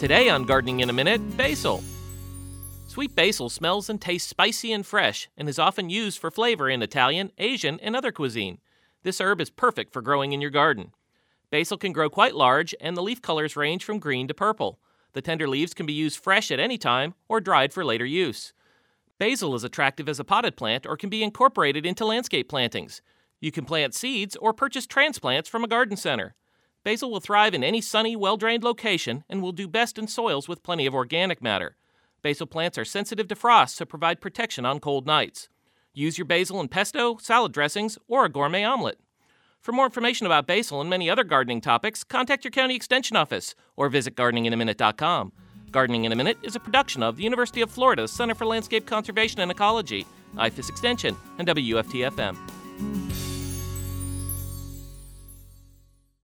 Today on Gardening in a Minute, basil. Sweet basil smells and tastes spicy and fresh and is often used for flavor in Italian, Asian, and other cuisine. This herb is perfect for growing in your garden. Basil can grow quite large, and the leaf colors range from green to purple. The tender leaves can be used fresh at any time or dried for later use. Basil is attractive as a potted plant or can be incorporated into landscape plantings. You can plant seeds or purchase transplants from a garden center. Basil will thrive in any sunny, well-drained location and will do best in soils with plenty of organic matter. Basil plants are sensitive to frost, so provide protection on cold nights. Use your basil in pesto, salad dressings, or a gourmet omelet. For more information about basil and many other gardening topics, contact your county extension office or visit gardeninginaminute.com. Gardening in a Minute is a production of the University of Florida Center for Landscape Conservation and Ecology, IFAS Extension, and WFT-FM.